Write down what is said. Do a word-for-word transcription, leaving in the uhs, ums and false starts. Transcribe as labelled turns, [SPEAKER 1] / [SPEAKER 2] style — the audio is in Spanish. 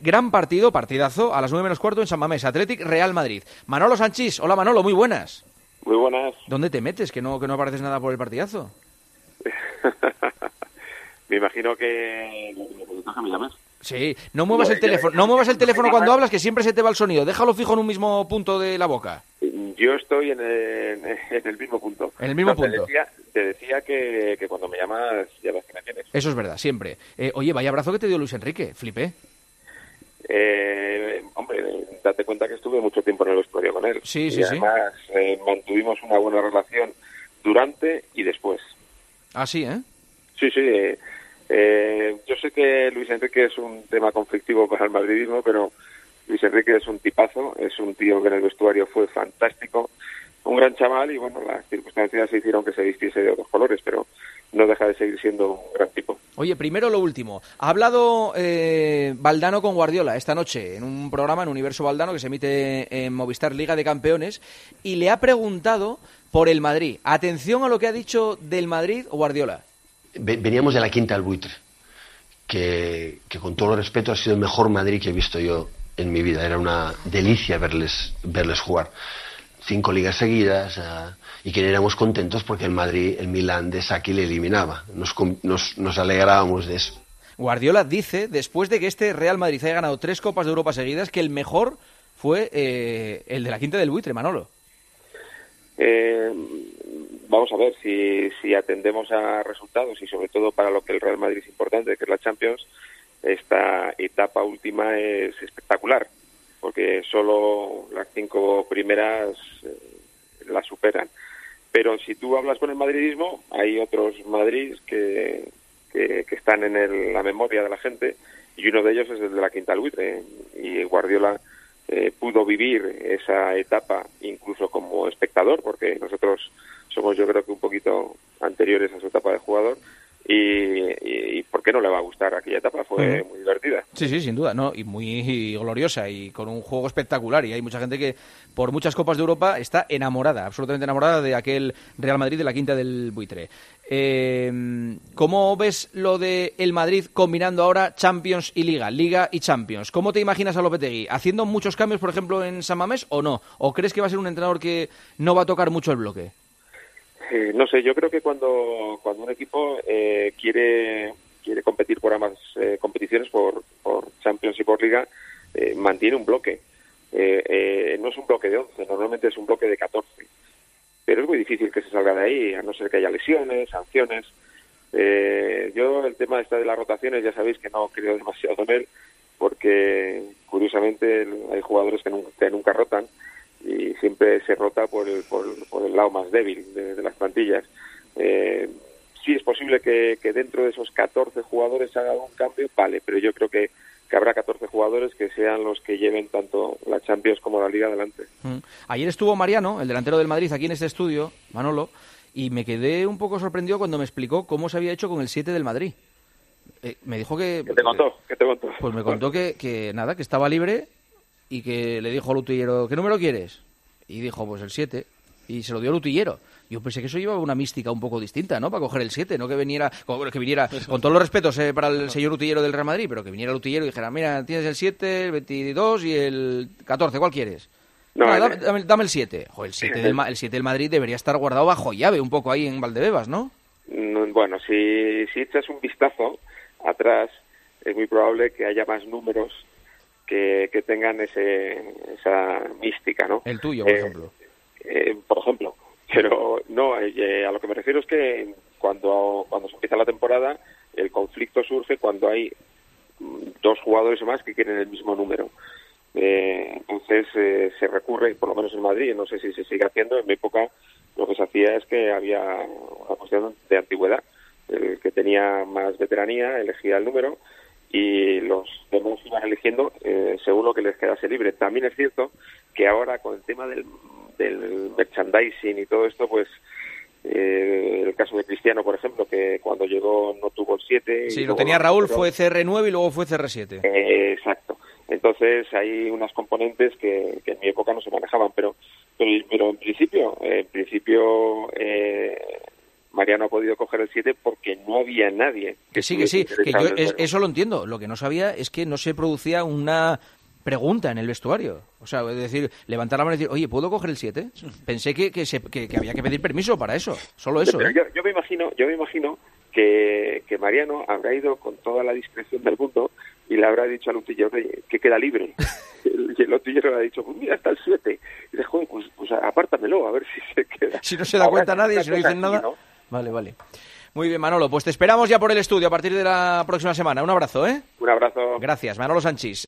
[SPEAKER 1] Gran partido, partidazo, a las nueve menos cuarto en San Mamés, Athletic Real Madrid. Manolo Sanchís, hola Manolo, muy buenas.
[SPEAKER 2] Muy buenas.
[SPEAKER 1] ¿Dónde te metes? Que no, que no apareces nada por el partidazo.
[SPEAKER 2] Me imagino que me llamas.
[SPEAKER 1] Sí, no muevas el teléfono, no muevas el teléfono cuando hablas, que siempre se te va el sonido. Déjalo fijo en un mismo punto de la boca.
[SPEAKER 2] Yo estoy en el, en el mismo punto.
[SPEAKER 1] En el mismo
[SPEAKER 2] no,
[SPEAKER 1] punto.
[SPEAKER 2] Te decía, te decía que, que cuando me llamas ya ves que me tienes.
[SPEAKER 1] Eso es verdad, siempre. Eh, oye, vaya abrazo que te dio Luis Enrique, flipé.
[SPEAKER 2] Eh, hombre, date cuenta que estuve mucho tiempo en el vestuario con él.
[SPEAKER 1] Sí,
[SPEAKER 2] y
[SPEAKER 1] sí,
[SPEAKER 2] además,
[SPEAKER 1] sí.
[SPEAKER 2] Eh, mantuvimos una buena relación durante y después.
[SPEAKER 1] Ah, sí, ¿eh?
[SPEAKER 2] Sí, sí. Eh, eh, yo sé que Luis Enrique es un tema conflictivo para el madridismo, pero Luis Enrique es un tipazo, es un tío que en el vestuario fue fantástico, un gran chaval y bueno, las circunstancias se hicieron que se vistiese de otros colores, pero no deja de seguir siendo un gran tipo.
[SPEAKER 1] Oye, primero lo último. Ha hablado eh, Valdano con Guardiola esta noche en un programa en Universo Valdano que se emite en Movistar Liga de Campeones y le ha preguntado por el Madrid. Atención a lo que ha dicho del Madrid Guardiola.
[SPEAKER 3] Veníamos de la Quinta del Buitre, que, que con todo el respeto ha sido el mejor Madrid que he visto yo en mi vida. Era una delicia verles, verles jugar. Cinco ligas seguidas uh, y que éramos contentos porque el Madrid, el Milán de Saki le eliminaba. Nos, nos, nos alegrábamos de eso.
[SPEAKER 1] Guardiola dice, después de que este Real Madrid haya ganado tres Copas de Europa seguidas, que el mejor fue eh, el de la Quinta del Buitre, Manolo.
[SPEAKER 2] Eh, vamos a ver, si, si atendemos a resultados y sobre todo para lo que el Real Madrid es importante, que es la Champions, esta etapa última es espectacular, porque solo las cinco primeras eh, las superan. Pero si tú hablas con el madridismo, hay otros Madrid que, que, que están en el, la memoria de la gente, y uno de ellos es el de la Quinta del Buitre, y Guardiola eh, pudo vivir esa etapa incluso como espectador, porque nosotros somos yo creo que un poquito anteriores a su etapa de jugador, y, y, y ¿por qué no le va a gustar aquella etapa? Fue muy divertida.
[SPEAKER 1] Sí, sí, sin duda, no, y muy gloriosa y con un juego espectacular, y hay mucha gente que por muchas Copas de Europa está enamorada, absolutamente enamorada de aquel Real Madrid de la Quinta del Buitre. Eh, ¿Cómo ves lo de el Madrid combinando ahora Champions y Liga, Liga y Champions? ¿Cómo te imaginas a Lopetegui? ¿Haciendo muchos cambios, por ejemplo, en San Mamés o no? ¿O crees que va a ser un entrenador que no va a tocar mucho el bloque?
[SPEAKER 2] Eh, no sé, yo creo que cuando, cuando un equipo eh, quiere quiere competir por ambas eh, competiciones, por, por Champions y por Liga, eh, mantiene un bloque. Eh, eh, no es un bloque de once, normalmente es un bloque de catorce. Pero es muy difícil que se salga de ahí, a no ser que haya lesiones, sanciones. Eh, yo el tema este de las rotaciones, ya sabéis que no creo demasiado en él, porque curiosamente hay jugadores que nunca, que nunca rotan, y siempre se rota por el, por, por el lado más débil de, de las plantillas. Eh, sí es posible que, que dentro de esos catorce jugadores se haga un cambio, vale, pero yo creo que, que habrá catorce jugadores que sean los que lleven tanto la Champions como la Liga adelante.
[SPEAKER 1] Mm. Ayer estuvo Mariano, el delantero del Madrid, aquí en este estudio, Manolo, y me quedé un poco sorprendido cuando me explicó cómo se había hecho con el siete del Madrid. Eh, me dijo que...
[SPEAKER 2] ¿Qué te contó? ¿Qué te contó?
[SPEAKER 1] Pues me contó que, que nada, que estaba libre y que le dijo al utillero, ¿qué número quieres? Y dijo, pues el siete. Y se lo dio al utillero. Yo pensé que eso llevaba una mística un poco distinta, ¿no? Para coger el siete, no que viniera, que viniera con todos los respetos eh, para el señor utillero del Real Madrid, pero que viniera el utillero y dijera, mira, tienes el siete, el veintidós y el catorce, ¿cuál quieres? No, no dame, dame, dame el siete. Joder, el siete del, el siete del Madrid debería estar guardado bajo llave un poco ahí en Valdebebas, ¿no?
[SPEAKER 2] Bueno, si, si echas un vistazo atrás, es muy probable que haya más números que, que tengan ese esa mística, ¿no?
[SPEAKER 1] El tuyo, por
[SPEAKER 2] eh,
[SPEAKER 1] ejemplo.
[SPEAKER 2] Eh, por ejemplo. Pero no, eh, a lo que me refiero es que cuando, cuando se empieza la temporada, el conflicto surge cuando hay dos jugadores o más que quieren el mismo número. Eh, entonces eh, se recurre, por lo menos en Madrid, no sé si se sigue haciendo, en mi época lo que se hacía es que había una cuestión de antigüedad. El que tenía más veteranía elegía el número y los demás iban eligiendo eh, según lo que les quedase libre. También es cierto que ahora con el tema del, del merchandising y todo esto, pues eh, el caso de Cristiano, por ejemplo, que cuando llegó no tuvo el siete.
[SPEAKER 1] Sí, lo tenía Raúl, pero fue C R nueve y luego fue C R siete.
[SPEAKER 2] Eh, exacto. Entonces hay unas componentes que, que en mi época no se manejaban, pero pero, pero en principio, en principio eh, Mariano ha podido coger el siete porque no había nadie.
[SPEAKER 1] Que sí, que sí, que yo es, eso lo entiendo. Lo que no sabía es que no se producía una pregunta en el vestuario. O sea, es decir, levantar la mano y decir, oye, ¿puedo coger el siete? Pensé que, que, se, que, que había que pedir permiso para eso. Solo eso,
[SPEAKER 2] Pero
[SPEAKER 1] ¿eh?
[SPEAKER 2] yo, yo me imagino, yo me imagino que, que Mariano habrá ido con toda la discreción del mundo y le habrá dicho al utillero que queda libre. Y el utillero le ha dicho, pues mira, está el siete. Y dice, joder, pues, pues apártamelo, a ver si se queda.
[SPEAKER 1] Si no se da cuenta nadie, si no dicen nada. ¿No? Vale, vale. Muy bien, Manolo, pues te esperamos ya por el estudio a partir de la próxima semana. Un abrazo, ¿eh?
[SPEAKER 2] Un abrazo.
[SPEAKER 1] Gracias, Manolo Sanchís.